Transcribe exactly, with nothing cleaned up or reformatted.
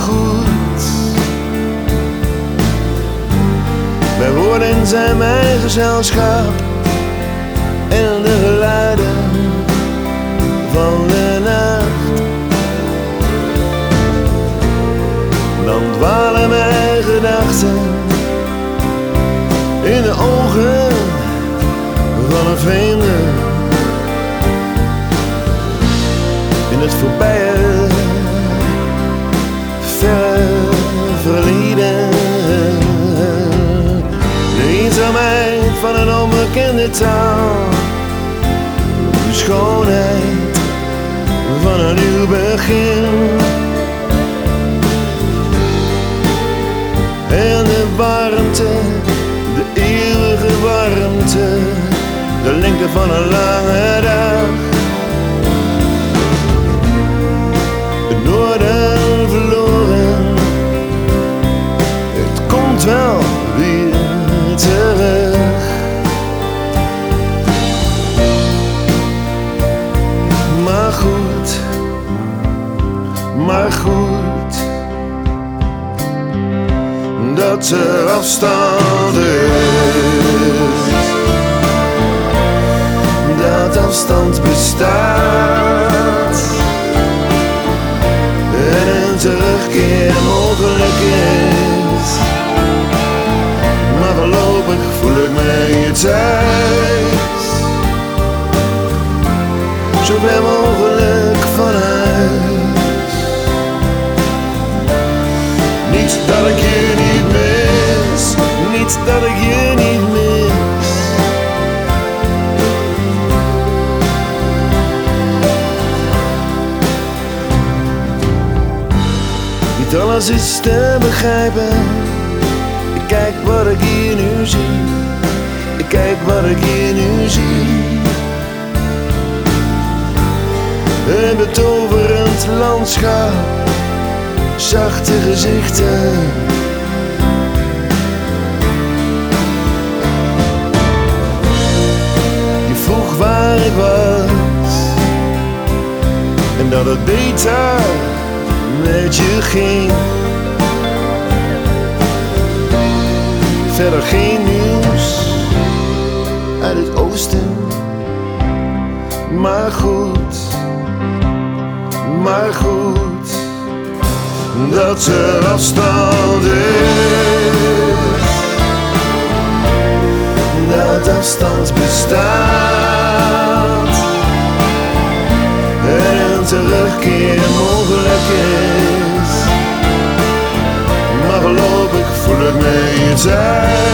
goed. Mijn woorden zijn mijn gezelschap en de geluiden van de nacht. Dan dwalen mijn gedachten in de ogen van een vreemde, in het voorbije, verre verleden. De eenzaamheid van een onbekende taal, de schoonheid van een nieuw begin. En de warmte, de eeuwige warmte, de lengte van een lange dag. Het noorden verloren, het komt wel weer terug. Maar goed, maar goed, dat er afstand is, dat afstand bestaat en een terugkeer mogelijk is. Maar voorlopig voel ik me hier thuis, zo ver mogelijk van huis. Niet dat ik je niet mis, niet dat ik je niet mis. Niet alles is te begrijpen. Ik kijk wat ik hier nu zie, ik kijk wat ik hier nu zie. Een betoverend landschap, zachte gezichten. Je vroeg waar ik was en dat het beter met je ging. Verder geen nieuws uit het oosten, maar goed, maar goed, dat er afstand is, dat afstand bestaat en een terugkeer mogelijk is. Maar voorlopig voel ik me hier thuis.